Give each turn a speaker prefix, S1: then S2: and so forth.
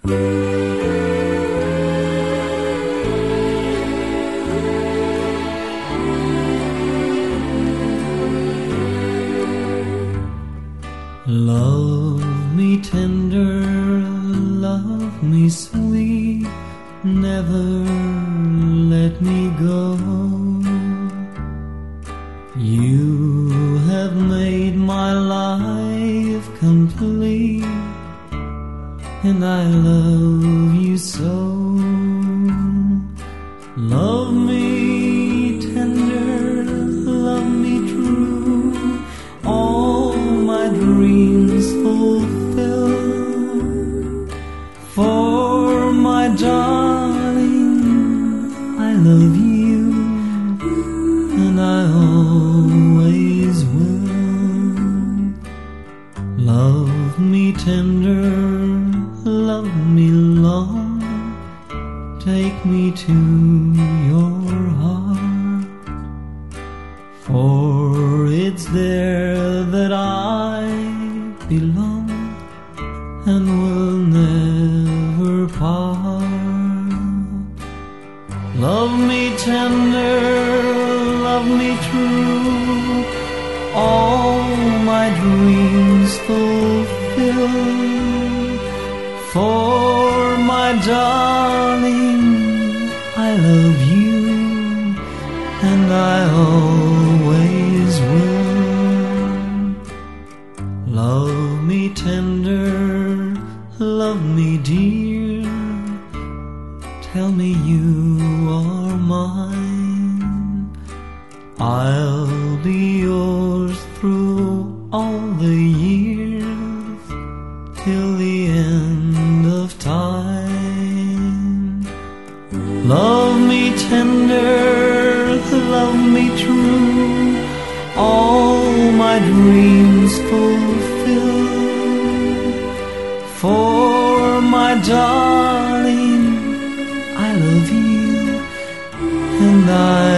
S1: Love me tender, love me sweet, never let me go. You have made my life complete, and I love you so. Love me tender, love me true, all my dreams fulfill. For my darling, I love you, and I always will. Love me tender, love me long, take me to your heart, for it's there that I belong and will never part. Love me tender, love me true, all my dreams fulfill. For my darling, I love you, and I always will. Love me tender, love me dear, tell me you are mine. I'll be yours through all the years, till the end of time. Love me tender, love me true, all my dreams fulfill. For my darling, I love you, and I